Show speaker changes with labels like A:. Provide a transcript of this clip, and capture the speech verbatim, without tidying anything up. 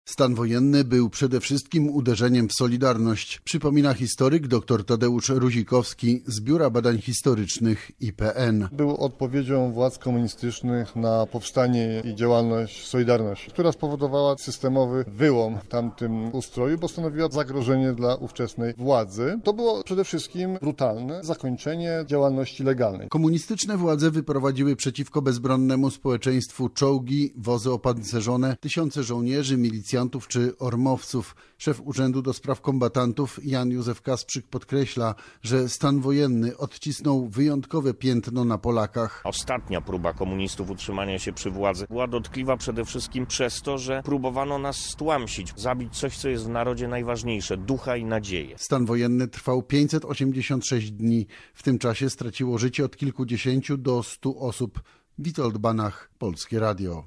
A: Stan wojenny był przede wszystkim uderzeniem w Solidarność, przypomina historyk dr Tadeusz Ruzikowski z Biura Badań Historycznych I P N.
B: Był odpowiedzią władz komunistycznych na powstanie i działalność Solidarności, która spowodowała systemowy wyłom w tamtym ustroju, bo stanowiła zagrożenie dla ówczesnej władzy. To było przede wszystkim brutalne zakończenie działalności legalnej.
A: Komunistyczne władze wyprowadziły przeciwko bezbronnemu społeczeństwu czołgi, wozy opancerzone, tysiące żołnierzy, milicjantów czy ormowców. Szef Urzędu do Spraw Kombatantów Jan Józef Kasprzyk podkreśla, że stan wojenny odcisnął wyjątkowe piętno na Polakach.
C: Ostatnia próba komunistów utrzymania się przy władzy była dotkliwa przede wszystkim przez to, że próbowano nas stłamsić, zabić coś, co jest w narodzie najważniejsze, ducha i nadzieję.
A: Stan wojenny trwał pięćset osiemdziesiąt sześć dni. W tym czasie straciło życie od kilkudziesięciu do stu osób. Witold Banach, Polskie Radio.